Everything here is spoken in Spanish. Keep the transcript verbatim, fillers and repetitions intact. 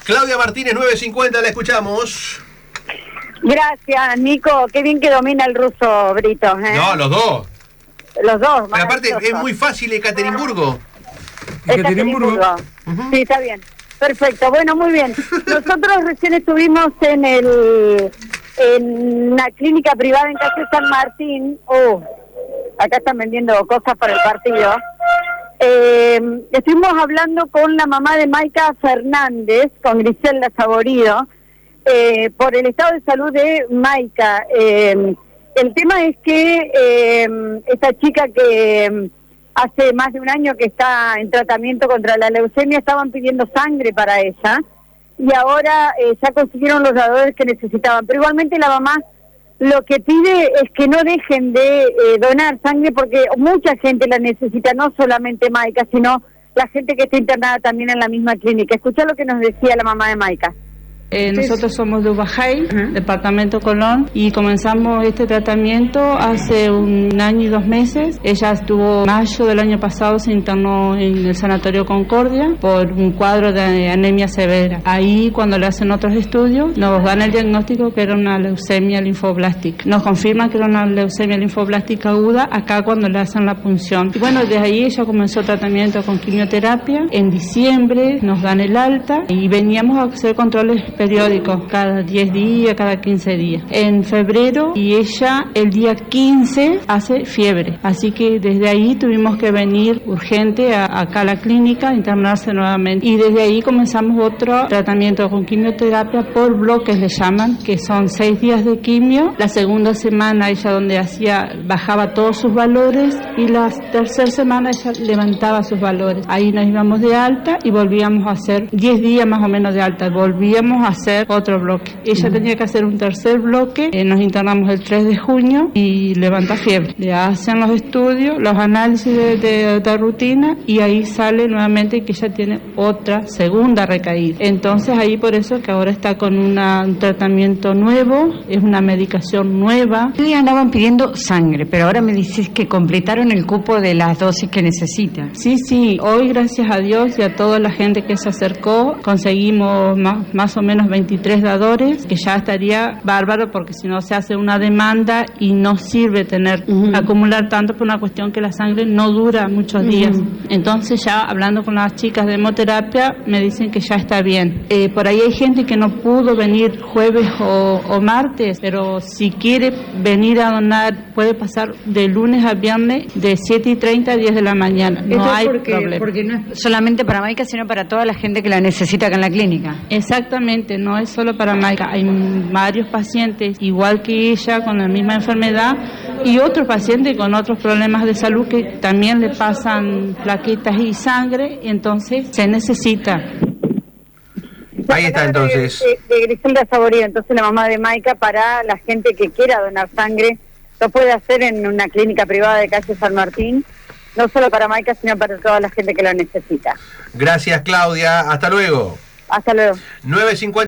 Claudia Martínez, nueve cincuenta, la escuchamos. Gracias, Nico. Qué bien que domina el ruso, Brito. ¿eh? No, los dos. Los dos. Pero aparte es muy fácil Ekaterimburgo. Ekaterimburgo. Uh-huh. Sí, está bien. Perfecto. Bueno, muy bien. Nosotros recién estuvimos en el en una clínica privada en calle San Martín. Oh, acá están vendiendo cosas para el partido. Eh, estuvimos hablando con la mamá de Maika Fernández, con Griselda Saborido, eh, por el estado de salud de Maika. Eh, el tema es que eh, esta chica que hace más de un año que está en tratamiento contra la leucemia, estaban pidiendo sangre para ella, y ahora eh, ya consiguieron los dadores que necesitaban. Pero igualmente la mamá lo que pide es que no dejen de eh, donar sangre, porque mucha gente la necesita, no solamente Maika, sino la gente que está internada también en la misma clínica. Escuchá lo que nos decía la mamá de Maika. Eh, nosotros somos de Ubajay, uh-huh. departamento Colón, y comenzamos este tratamiento hace un año y dos meses. Ella estuvo, mayo del año pasado, se internó en el Sanatorio Concordia por un cuadro de anemia severa. Ahí, cuando le hacen otros estudios, nos dan el diagnóstico que era una leucemia linfoblástica. Nos confirman que era una leucemia linfoblástica aguda acá cuando le hacen la punción. Y bueno, desde ahí ella comenzó tratamiento con quimioterapia. En diciembre nos dan el alta y veníamos a hacer controles periódicos, cada diez días, cada quince días. En febrero, y ella el día quince hace fiebre, así que desde ahí tuvimos que venir urgente a, acá a la clínica, internarse nuevamente, y desde ahí comenzamos otro tratamiento con quimioterapia por bloques, le llaman, que son seis días de quimio. La segunda semana ella donde hacía, bajaba todos sus valores, y la tercera semana ella levantaba sus valores. Ahí nos íbamos de alta y volvíamos a hacer diez días más o menos de alta, volvíamos a hacer otro bloque. Ella tenía que hacer un tercer bloque, eh, nos internamos el tres de junio y levanta fiebre. Le hacen los estudios, los análisis de, de, de rutina, y ahí sale nuevamente que ella tiene otra segunda recaída. Entonces ahí por eso que ahora está con una, un tratamiento nuevo, es una medicación nueva. Ustedes andaban pidiendo sangre, pero ahora me dices que completaron el cupo de las dosis que necesitan. Sí, sí, hoy gracias a Dios y a toda la gente que se acercó, conseguimos más, más o menos veintitrés dadores, que ya estaría bárbaro, porque si no se hace una demanda y no sirve tener, uh-huh. acumular tanto, por una cuestión que la sangre no dura muchos uh-huh. días. Entonces ya hablando con las chicas de hemoterapia me dicen que ya está bien. Eh, por ahí hay gente que no pudo venir jueves o, o martes, pero si quiere venir a donar puede pasar de lunes a viernes de siete y treinta a diez de la mañana. No Esto hay porque, problema. Porque no es solamente para Maika, sino para toda la gente que la necesita acá en la clínica. Exactamente, no es solo para Maika, hay varios pacientes igual que ella con la misma enfermedad, y otros pacientes con otros problemas de salud que también le pasan plaquetas y sangre, entonces se necesita. Ahí está entonces. De, de Griselda Saborido, entonces la mamá de Maika, para la gente que quiera donar sangre, lo puede hacer en una clínica privada de calle San Martín, no solo para Maika, sino para toda la gente que lo necesita. Gracias, Claudia. Hasta luego. Hasta luego. nueve cincuenta